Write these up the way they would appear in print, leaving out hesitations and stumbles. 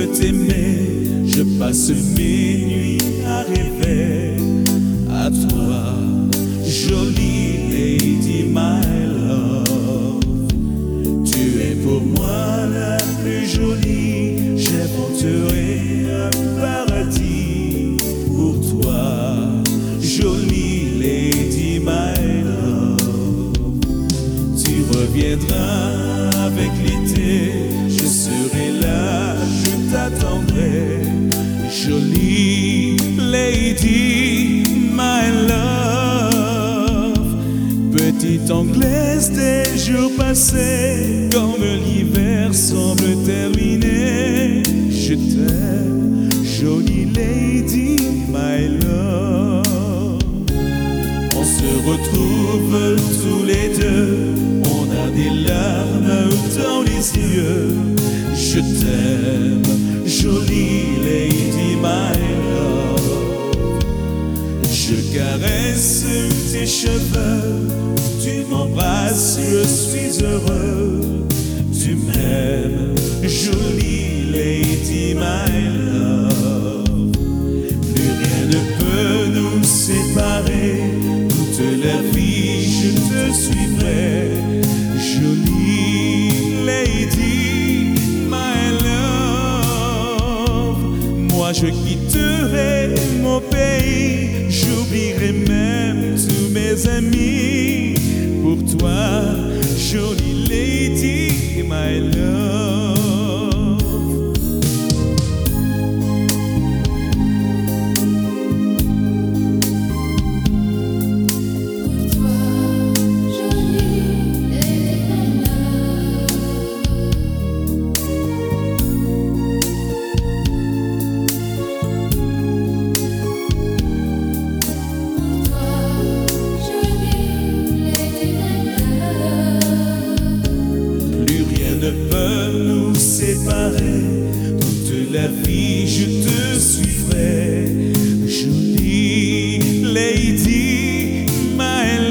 veux t'aimer, je passe mes nuits à rêver à toi, jolie lady, my love. Tu es pour moi la plus jolie, j'inventerai un paradis pour toi, jolie lady, my love. Tu reviendras avec l'été, je serai là, je t'attendrai, jolie lady, my love. Petite anglaise des jours passés, comme l'hiver semble terminé. Je t'aime, jolie lady, my love. On se retrouve tous les deux, on a des larmes dans les yeux. Je t'aime, jolie lady, my love. Je caresse tes cheveux, tu m'embrasses, je suis heureux. Tu m'aimes, jolie lady, my love. Plus rien ne peut nous séparer, toute la vie je te suivrai, jolie lady, my love. Moi je quitterai mon pays, j'oublierai même tous mes amis pour toi, jolie lady, my love. Ne peut nous séparer, toute la vie je te suivrai, jolie lady, my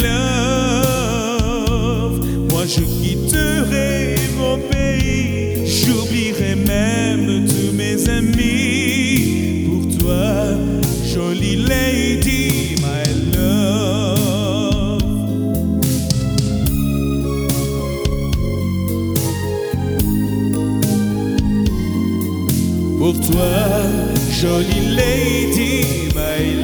love. Moi je quitterai mon pays, j'oublierai même tous mes amis pour toi, jolie lady, my love. Pour toi, jolie lady, my love.